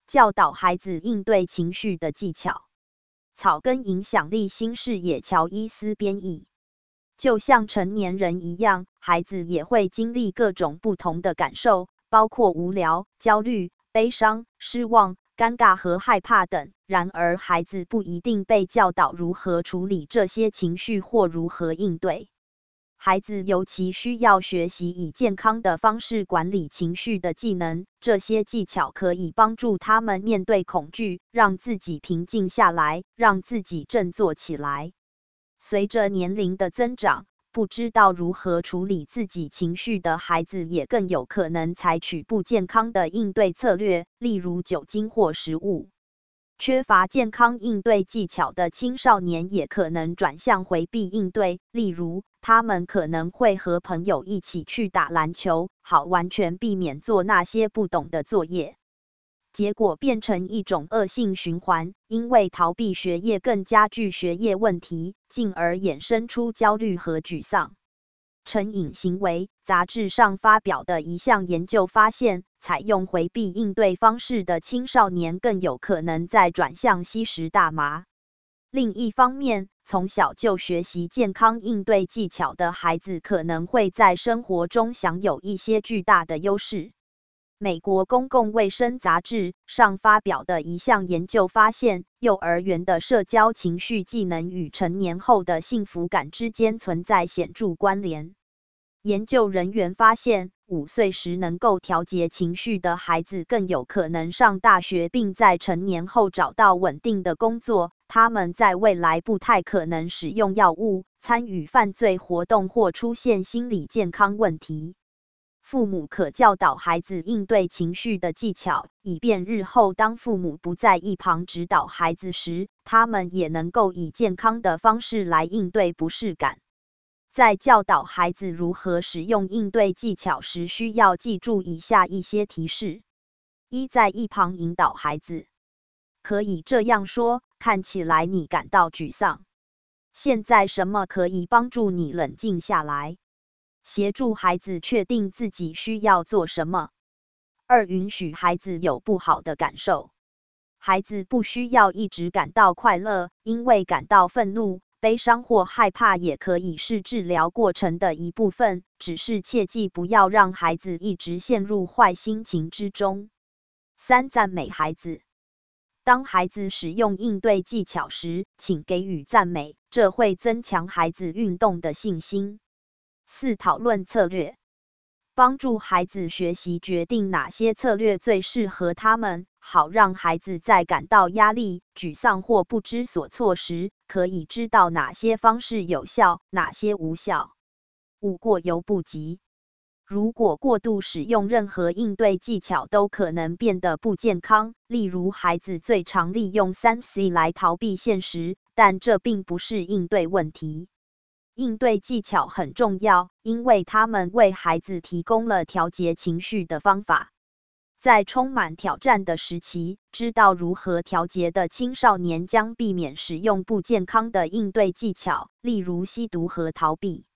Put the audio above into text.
教导孩子应对情绪的技巧。草根影响力新视野乔伊斯编译。就像成年人一样，孩子也会经历各种不同的感受，包括无聊、焦虑、悲伤、失望、尴尬和害怕等。然而，孩子不一定被教导如何处理这些情绪或如何应对。孩子尤其需要学习以健康的方式管理情绪的技能，这些技巧可以帮助他们面对恐惧，让自己平静下来，让自己振作起来。随着年龄的增长，不知道如何处理自己情绪的孩子也更有可能采取不健康的应对策略，例如酒精或食物。缺乏健康应对技巧的青少年也可能转向回避应对，例如，他们可能会和朋友一起去打篮球，好完全避免做那些不懂的作业。结果变成一种恶性循环，因为逃避学业更加剧学业问题，进而衍生出焦虑和沮丧。成瘾行为杂志上发表的一项研究发现，采用回避应对方式的青少年更有可能再转向吸食大麻。另一方面，从小就学习健康应对技巧的孩子可能会在生活中享有一些巨大的优势。美国公共卫生杂志上发表的一项研究发现，幼儿园的社交情绪技能与成年后的幸福感之间存在显著关联。研究人员发现，5岁时能够调节情绪的孩子更有可能上大学，并在成年后找到稳定的工作。他们在未来不太可能使用药物、参与犯罪活动或出现心理健康问题。父母可教导孩子应对情绪的技巧，以便日后当父母不在一旁指导孩子时，他们也能够以健康的方式来应对不适感。在教导孩子如何使用应对技巧时，需要记住以下一些提示：一，在一旁引导孩子。可以这样说：看起来你感到沮丧。现在什么可以帮助你冷静下来？协助孩子确定自己需要做什么。2，允许孩子有不好的感受。孩子不需要一直感到快乐，因为感到愤怒、悲伤或害怕也可以是治疗过程的一部分，只是切记不要让孩子一直陷入坏心情之中。3，赞美孩子。当孩子使用应对技巧时，请给予赞美，这会增强孩子运动的信心。4，讨论策略。帮助孩子学习决定哪些策略最适合他们，好让孩子在感到压力、沮丧或不知所措时，可以知道哪些方式有效，哪些无效。5，过犹不及。如果过度使用任何应对技巧都可能变得不健康，例如孩子最常利用3C 来逃避现实，但这并不是应对问题。应对技巧很重要，因为它们为孩子提供了调节情绪的方法。在充满挑战的时期，知道如何调节的青少年将避免使用不健康的应对技巧，例如吸毒和逃避。